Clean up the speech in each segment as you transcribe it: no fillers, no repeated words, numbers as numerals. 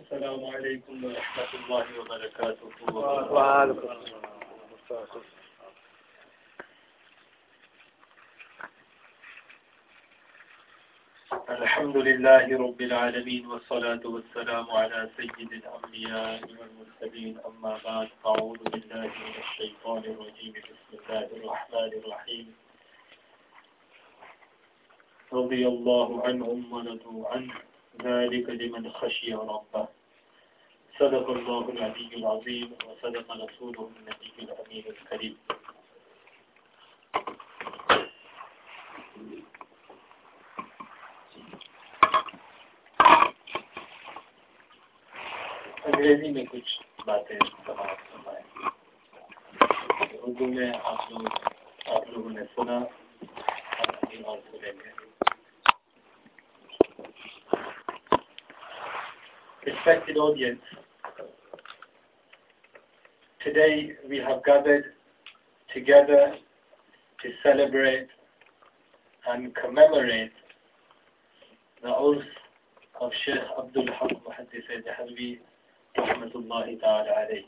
السلام عليكم ورحمة الله وبركاته. وعليكم السلام. الحمد لله رب العالمين والصلاة والسلام على سيد الأنبياء والمرسلين. أما بعد، أعوذ بالله من الشيطان الرجيم. بسم الله الرحمن الرحيم. رضي الله عنهم ورضوا عنه، ذلك لمن خشي ربه. صدق الله العلي العظيم وصدق رسوله النبي الأمين الكريم. अंग्रेजी में कुछ बातें समाप्त फरमाएं। उर्दू में आप लोगों ने सुना, और सुनेंगे। Respected audience, today we have gathered together to celebrate and commemorate the oath of Sheikh Abdul Haq Muhaddis al-Dahrawi rahmatullahi ta'ala alayhi.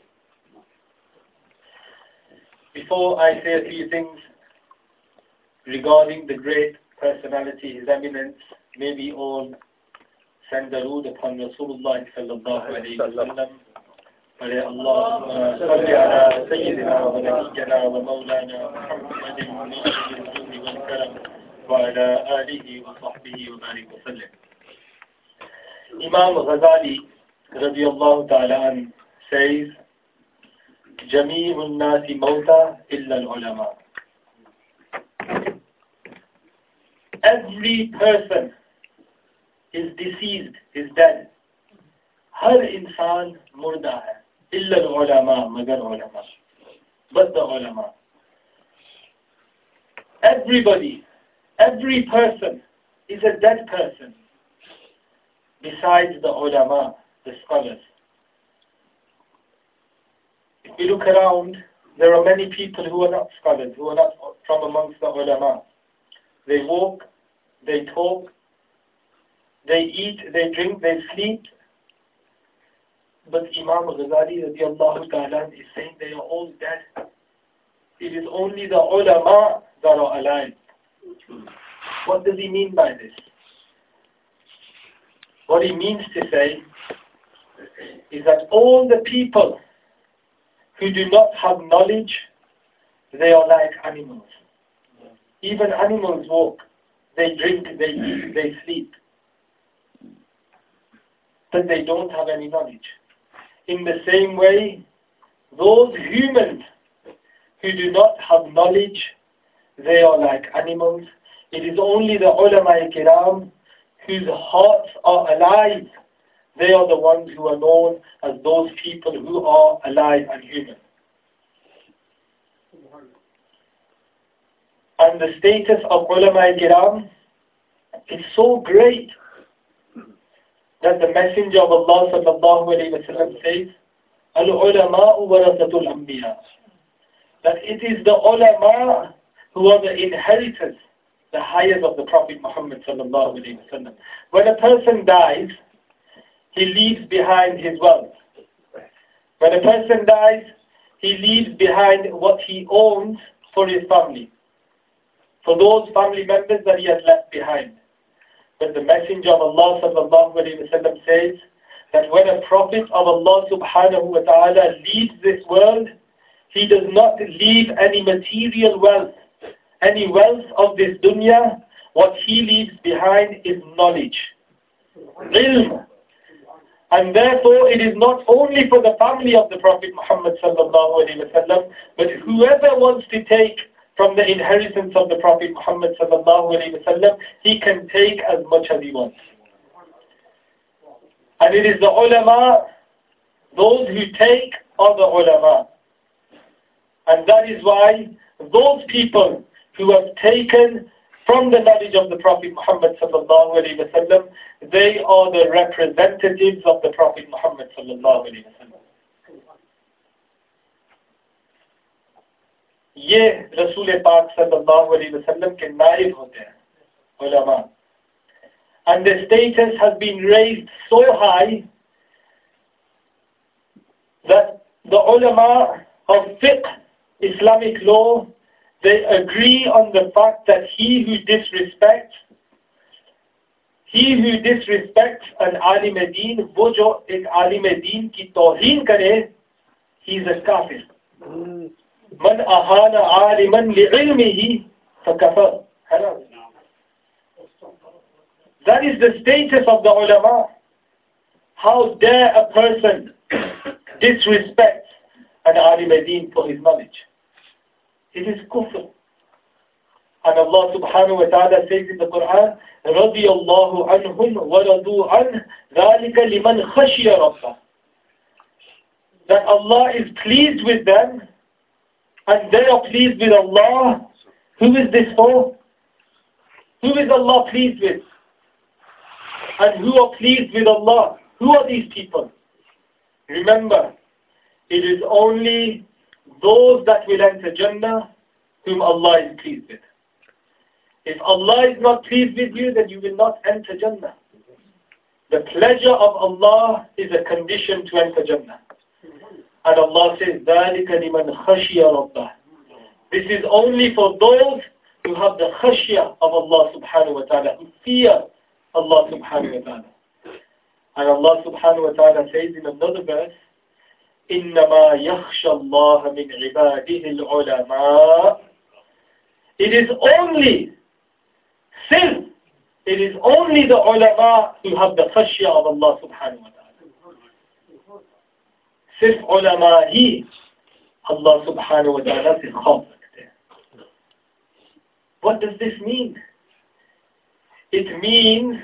Before I say a few things regarding the great personality, His Eminence, may we all send darood upon Rasulullah sallallahu alayhi wa sallam. Allahumma salli ala sayyidina wa nabiyyina wa maulana Muhammadin al-judi wal karam wa ala alihi wa sahbihi wa barik wa sallam. Imam Ghazali radiyallahu ta'ala an says, Jamī'un nāsi mawta illa al-ulama. Every person is deceased, is dead. Har insan murda hai. Illa al-ulama, magar ulama. But the ulama. Everybody, every person is a dead person. Besides the ulama, the scholars. If we look around, there are many people who are not scholars, who are not from amongst the ulama. They walk, they talk, they eat, they drink, they sleep. But Imam Ghazali radiallahu ta'ala is saying they are all dead. It is only the ulama that are alive. What does he mean by this? What he means to say is that all the people who do not have knowledge, they are like animals. Even animals walk, they drink, they eat, they sleep. But they don't have any knowledge. In the same way, those humans who do not have knowledge, they are like animals. It is only the ulama kiram whose hearts are alive. They are the ones who are known as those people who are alive and human. And the status of ulama kiram is so great that the Messenger of Allah sallallahu alayhi wa sallam says, Al-ulama'u warathatul anbiya. That it is the ulama who are the inheritors, the heirs of the Prophet Muhammad sallallahu alayhi wa sallam. When a person dies, he leaves behind his wealth. When a person dies, he leaves behind what he owns for his family, for those family members that he has left behind. But the Messenger of Allah sallallahu alayhi wa sallam says that when a Prophet of Allah subhanahu wa ta'ala leaves this world, he does not leave any material wealth, any wealth of this dunya. What he leaves behind is knowledge, ilm. And therefore it is not only for the family of the Prophet Muhammad sallallahu alayhi wa sallam, but whoever wants to take from the inheritance of the Prophet Muhammad sallallahu alayhi wa sallam, he can take as much as he wants. And it is the ulama, those who take are the ulama. And that is why those people who have taken from the knowledge of the Prophet Muhammad sallallahu alayhi wa sallam, they are the representatives of the Prophet Muhammad sallallahu alayhi wa sallam. ये रसूल पाक सल्लल्लाहु अलैहि वसल्लम के नायब होते हैं, ulama. And their status has been raised so high the ulama of fiqh, Islamic law, they agree on the fact that he who disrespects an alim deen, wo jo ek alim deen ki tawheen kare, he is a kafir. Man ahana aliman li'ilmihi fakafar. That is the status of the ulama. How dare a person disrespect an alim deen for his knowledge? It is kufr. And Allah subhanahu wa ta'ala says in the Quran, رَضِيَ اللَّهُ عَنْهُمْ وَرَضُوا عَنْهُ ذَلِكَ لِمَنْ خَشِيَ رَبَّهُ. That Allah is pleased with them and they are pleased with Allah. Who is this for? Who is Allah pleased with? And who are pleased with Allah? Who are these people? Remember, it is only those that will enter Jannah whom Allah is pleased with. If Allah is not pleased with you, then you will not enter Jannah. The pleasure of Allah is a condition to enter Jannah. And Allah says, ذَلِكَ لِمَنْ خَشِيَ رَبَّهُ. This is only for those who have the khashya of Allah subhanahu wa ta'ala, who fear Allah subhanahu wa ta'ala. And Allah subhanahu wa ta'ala says in another verse, إِنَّمَا يَخْشَى اللَّهَ مِنْ عِبَادِهِ الْعُلَمَاءِ. It is only sin. It is only the ulama who have the khashya of Allah subhanahu wa ta'ala. Sirf ulama hi, Allah subhanahu wa ta'ala se khaaf rakhte hain. What does this mean? It means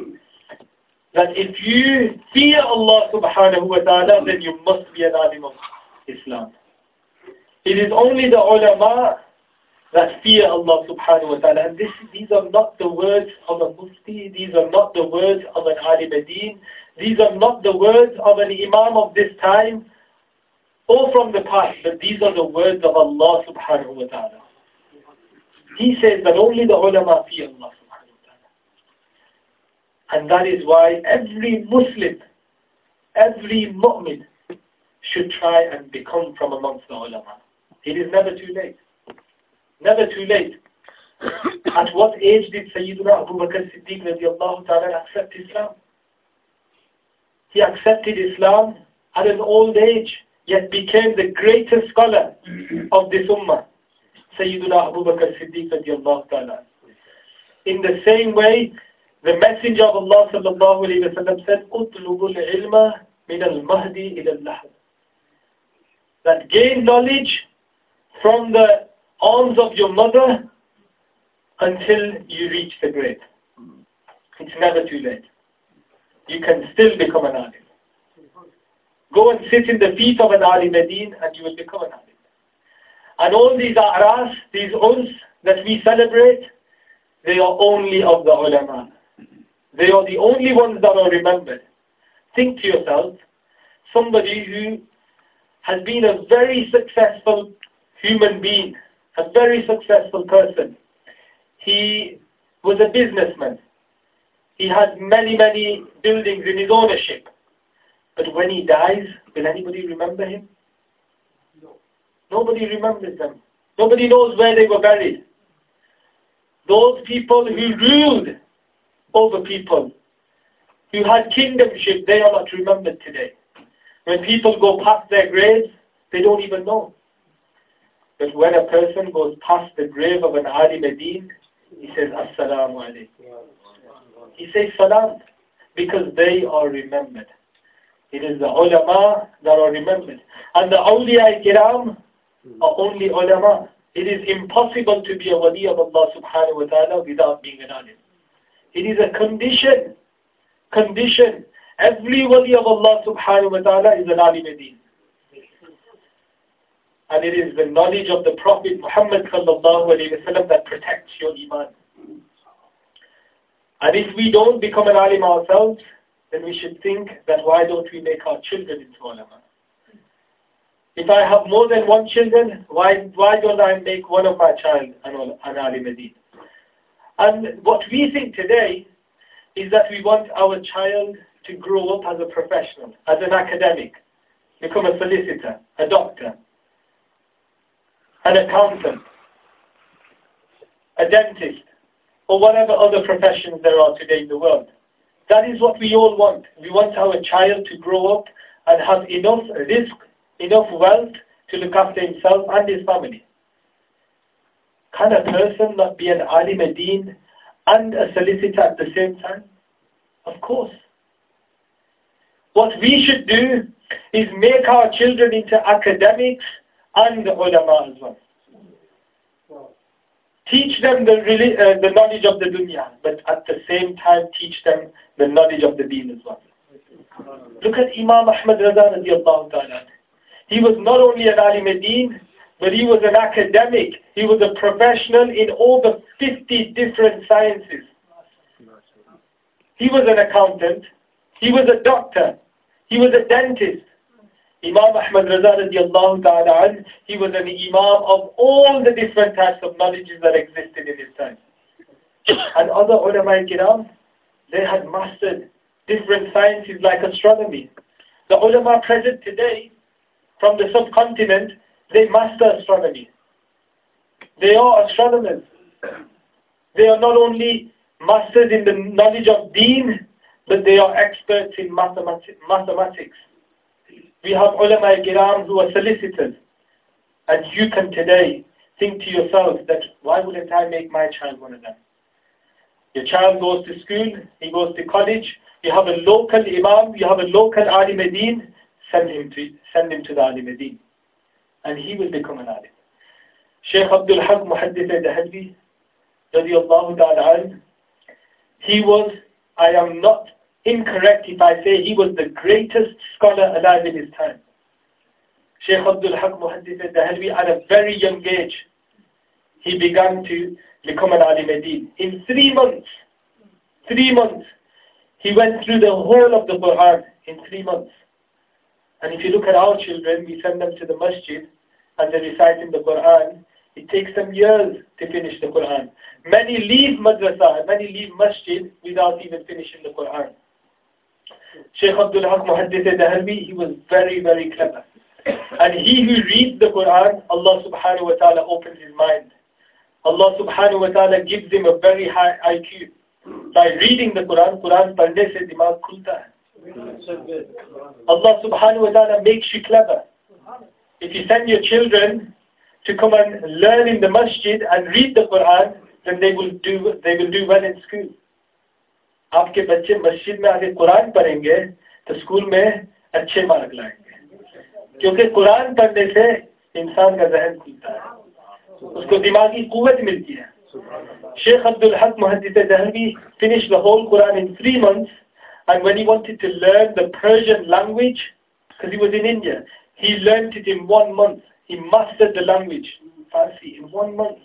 that if you fear Allah subhanahu wa ta'ala, then you must be an alim of Islam. It is only the ulama that fear Allah subhanahu wa ta'ala. And these are not the words of a mufti, these are not the words of an alim deen, these are not the words of an imam of this time or from the past, but these are the words of Allah subhanahu wa ta'ala. He says that only the ulama fear Allah subhanahu wa ta'ala. And that is why every Muslim, every mu'min should try and become from amongst the ulama. It is never too late. Never too late. At what age did Sayyiduna Abu Bakr Siddiq radiallahu ta'ala accept Islam? He accepted Islam at an old age, yet became the greatest scholar of this ummah. Sayyiduna Abu Bakr Siddiq radiallahu ta'ala. In the same way, the Messenger of Allah sallallahu alayhi wa sallam said, "Utlubul ilma min al-mahdi ila al-lahd." That gain knowledge from the arms of your mother until you reach the grave. It's never too late. You can still become an alim. Go and sit in the feet of an alim deen and you will become an alim. And all these a'ras, these uns that we celebrate, they are only of the ulama. They are the only ones that are remembered. Think to yourself, somebody who has been a very successful human being, a very successful person. He was a businessman. He had many, many buildings in his ownership. But when he dies, will anybody remember him? No. Nobody remembers them. Nobody knows where they were buried. Those people who ruled over people, who had kingdomship, they are not remembered today. When people go past their graves, they don't even know. But when a person goes past the grave of an alim deen, he says, Assalamu alaikum. He says salam, because they are remembered. It is the ulama that are remembered. And the awliya kiram are only ulama. It is impossible to be a wali of Allah subhanahu wa ta'ala without being an alim. It is a condition. Condition. Every wali of Allah subhanahu wa ta'ala is an alim deen. And it is the knowledge of the Prophet Muhammad sallallahu alayhi wa sallam that protects your iman. And if we don't become an alim ourselves, then we should think that why don't we make our children into ulama? If I have more than one children, why don't I make one of my child an alim deen? And what we think today is that we want our child to grow up as a professional, as an academic. become a solicitor, a doctor, an accountant, a dentist, or whatever other professions there are today in the world. That is what we all want. We want our child to grow up and have enough risk, enough wealth to look after himself and his family. Can a person not be an alim ad-din and a solicitor at the same time? Of course. What we should do is make our children into academics and ulama as well. Teach them the knowledge of the dunya, but at the same time teach them the knowledge of the deen as well. Look at Imam Ahmad Raza radiallahu ta'ala. He was not only an alim ad-din, but he was an academic. He was a professional in all the 50 different sciences. He was an accountant. He was a doctor. He was a dentist. Imam Ahmad Raza radiallahu ta'ala, he was an imam of all the different types of knowledges that existed in his time. And other ulama kiram, they had mastered different sciences like astronomy. The ulama present today from the subcontinent, they master astronomy. They are astronomers. They are not only masters in the knowledge of deen, but they are experts in mathematics. We have ulama kiram who are solicitors. And you can today think to yourself that why wouldn't I make my child one of them? Your child goes to school, he goes to college, you have a local imam, you have a local alim ad-din, send him to the alim ad-din. And he will become an alim. Shaykh Abdul Haq Muhaddith al-Dahalvi, radiyallahu ta'ala, he was, I am not incorrect if I say he was the greatest scholar alive in his time. Shaykh Abdul Haq Muhaddith al-Dahalvi, at a very young age, he began to become an alim ad-din. In 3 months, he went through the whole of the Quran in 3 months. And if you look at our children, we send them to the masjid and they're reciting the Quran. It takes them years to finish the Quran. Many leave madrasa, many leave masjid without even finishing the Quran. Shaykh Abdul Haq Muhaddith al-Dahalvi, he was very, very clever. And he who reads the Quran, Allah subhanahu wa ta'ala opens his mind. Allah subhanahu wa ta'ala gives him a very high IQ. By reading the Quran, Quran padne se dimag khulta hai. Allah subhanahu wa ta'ala makes you clever. If you send your children to come and learn in the masjid and read the Quran, then they will do well in school. आपके बच्चे मस्जिद में आके कुरान पढ़ेंगे तो school में अच्छे mark लाएंगे, क्योंकि कुरान पढ़ने से इंसान का ज़हन खुलता है, उसको दिमागी कुव्वत मिलती है. Shaykh Abdul Haq Muhaddith al-Dahalvi finished the whole Quran in 3 months, and when he wanted to learn the Persian language, because he was in India, he learned it in 1 month. He mastered the language, Farsi, in 1 month.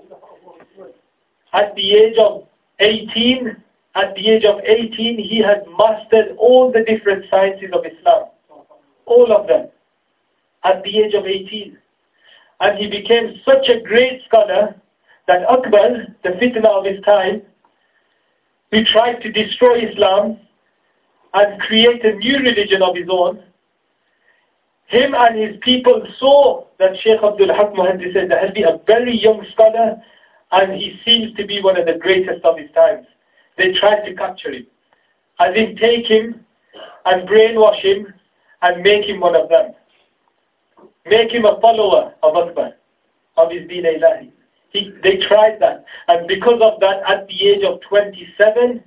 At the age of 18, he had mastered all the different sciences of Islam. All of them. At the age of 18. And he became such a great scholar that Akbar, the fitna of his time, he tried to destroy Islam and create a new religion of his own. Him and his people saw that Shaykh Abdul Haq Muhaddith al-Dahalvi, a very young scholar, and he seems to be one of the greatest of his times. They tried to capture him, as in take him and brainwash him and make him one of them. Make him a follower of Akbar, of his Deen Ilahi. They tried that, and because of that, at the age of 27,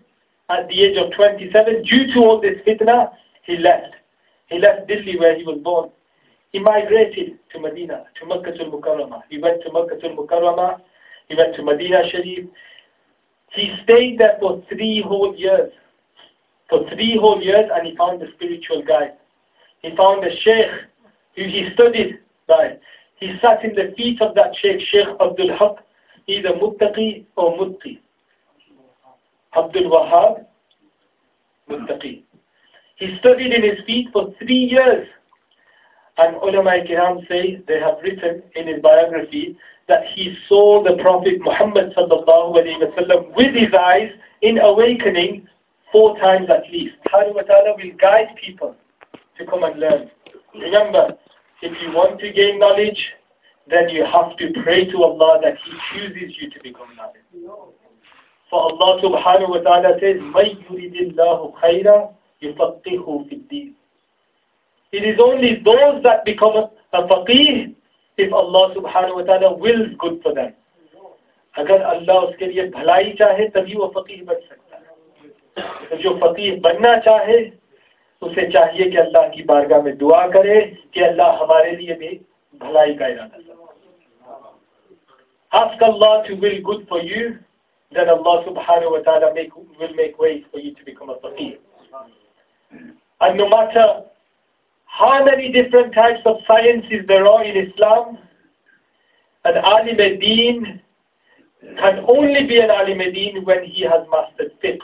due to all this fitna, he left. He left Delhi where he was born. He migrated to Medina, to Makkatul Mukarramah. He went to Makkatul Mukarramah. He went to Medina Sharif. He stayed there for 3 whole years. For 3 whole years, and he found a spiritual guide. He found a sheikh who he studied by. He sat in the feet of that sheikh, Shaykh Abdul Haq, either Muttaqi or Mutti. Abdul Wahab, Muttaqi. He studied in his feet for 3 years. And ulama kiram say, they have written in his biography, that he saw the Prophet Muhammad sallallahu alayhi wa sallam with his eyes in awakening 4 times at least. Allah Ta'ala will guide people to come and learn. Remember, if you want to gain knowledge, then you have to pray to Allah that He chooses you to become knowledge. For Allah subhanahu wa ta'ala says, مَنْ يُرِدِ اللَّهُ خَيْرًا يُفَقِّهُ فِي الدِّينِ. It is only those that become a faqih if Allah subhanahu wa ta'ala wills good for them. अगर अल्लाह उसके लिए भलाई चाहे तभी वो फकीह बन सकता है। तो जो फकीह बनना चाहे उसे चाहिए कि अल्लाह की बारगाह में दुआ करे कि अल्लाह हमारे लिए भी भलाई का इरादा करे। Ask Allah to will good for you, then Allah subhanahu wa ta'ala will make ways for you to become a faqih. And no matter how many different types of sciences there are in Islam, an alim al-deen can only be an alim al-deen when he has mastered fiqh.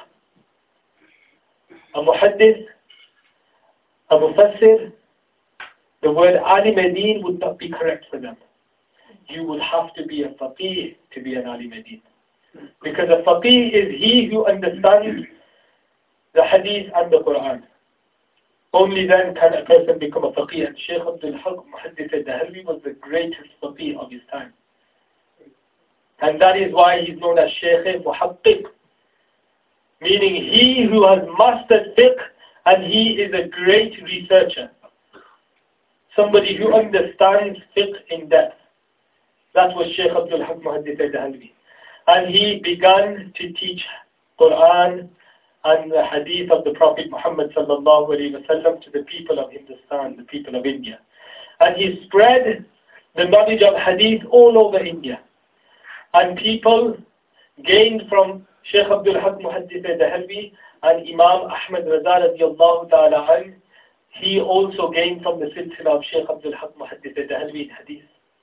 A muhaddith, a mufassir, the word alim al-deen would not be correct for them. You would have to be a faqih to be an alim al-deen. Because a faqih is he who understands the hadith and the Quran. Only then can a person become a faqih. And Shaykh Abdul Haq Muhaddith al-Dahalwi was the greatest faqih of his time. And that is why he's known as Shaykh Muhaqqiq, meaning he who has mastered fiqh and he is a great researcher. Somebody who understands fiqh in depth. That was Shaykh Abdul Haq Muhaddith al-Dahalwi. And he began to teach Quran and the hadith of the Prophet Muhammad sallallahu alaihi wasallam to the people of Hindustan, the people of India. And he spread the knowledge of hadith all over India. And people gained from Shaykh Abdul Haq Muhaddith al-Dahalwi and Imam Ahmad Raza radiyallahu ta'ala anhu. He also gained from the silsila of Shaykh Abdul Haq Muhaddith al-Dahalwi in hadith.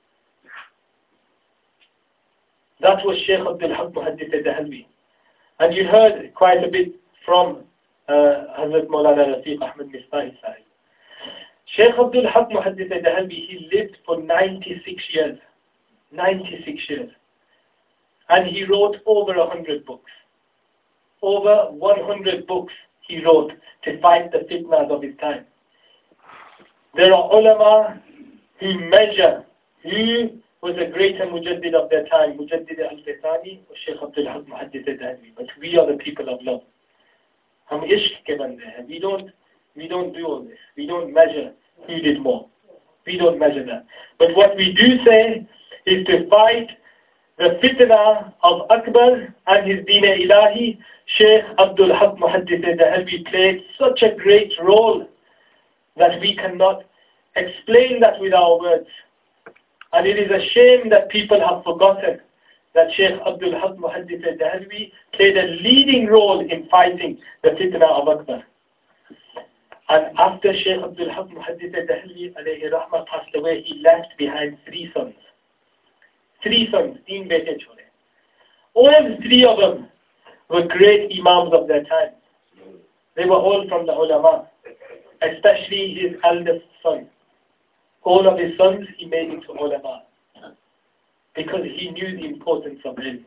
That was Shaykh Abdul Haq Muhaddith al-Dahalwi. And you heard quite a bit from Hazrat Maulana Rafiq Ahmad Misbahi Sahib. Shaykh Abdul Haq Muhaddith al-Dahalwi, he lived for 96 years. 96 years. And he wrote over 100 books. Over 100 books he wrote to fight the fitnas of his time. There are ulama who measure who was a greater mujaddid of their time, Mujaddid al-Fithani or Shaykh Abdul Haq Muhaddith al-Dahalwi. But we are the people of love. Hum ishq ke bande hain. We don't do all this. We don't measure who did more. We don't measure that. But what we do say is to fight the fitna of Akbar and his Deen-e-Ilahi. Shaykh Abdul Haq Muhaddith al-Dahalwi played such a great role that we cannot explain that with our words. And it is a shame that people have forgotten that Shaykh Abdul Haq Muhaddith al-Dahalwi played a leading role in fighting the fitna of Akbar. And after Shaykh Abdul Haq Muhaddith al-Dahalwi alayhi rahmah passed away, he left behind 3 sons. 3 sons, 3 bete chhode. All 3 of them were great imams of their time. They were all from the ulama, especially his eldest son. All of his sons he made into ulama because he knew the importance of ilm.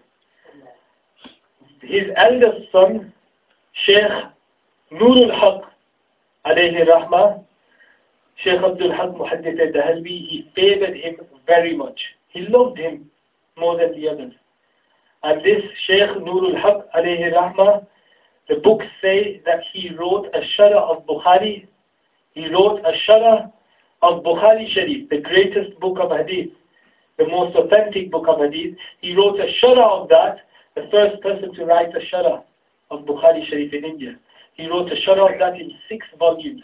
His eldest son, Shaykh Noor al-Haq alayhi rahmah, Shaykh Abdul Haq Muhaddith al-Dahalwi, he favored him very much. He loved him more than the others. And this Shaykh Noor al-Haq alayhi rahmah, the books say that he wrote a Sharh of Bukhari. He wrote a Sharh of Bukhari Sharif, the greatest book of hadith, the most authentic book of hadith. He wrote a Sharh of that, the first person to write a Sharh of Bukhari Sharif in India. He wrote a Sharh of that in 6 volumes,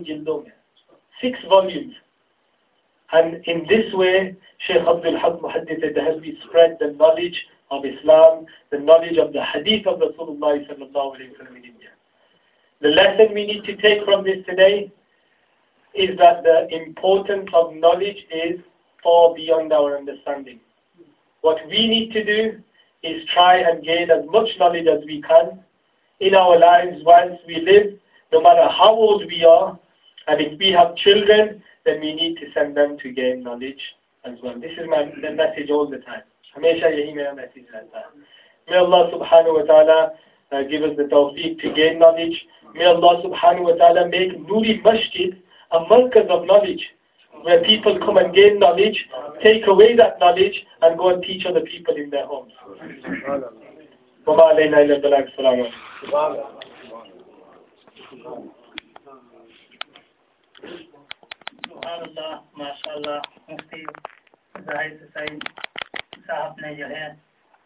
6 volumes. And in this way, Shaykh Abdul Haq Muhaddith al-Dahalwi spread the knowledge of Islam, the knowledge of the hadith of Rasulullah sallallahu alayhi wa sallam in India. The lesson we need to take from this today is that the importance of knowledge is far beyond our understanding. What we need to do is try and gain as much knowledge as we can in our lives whilst we live, no matter how old we are. And if we have children, then we need to send them to gain knowledge as well. This is my message all the time. Hamesha yahi mera message rehta hai. May Allah subhanahu wa ta'ala give us the tawfiq to gain knowledge. May Allah subhanahu wa ta'ala make Noori Masjid a markaz of knowledge, where people come and gain knowledge, take away that knowledge, and go and teach other people in their homes. وَمَا عَلَيْنَا إِلَّا الْبَلَاغُ. Assalamu Subhanallah, MashaAllah, Mufti Zahid Hussain साहब ने जो है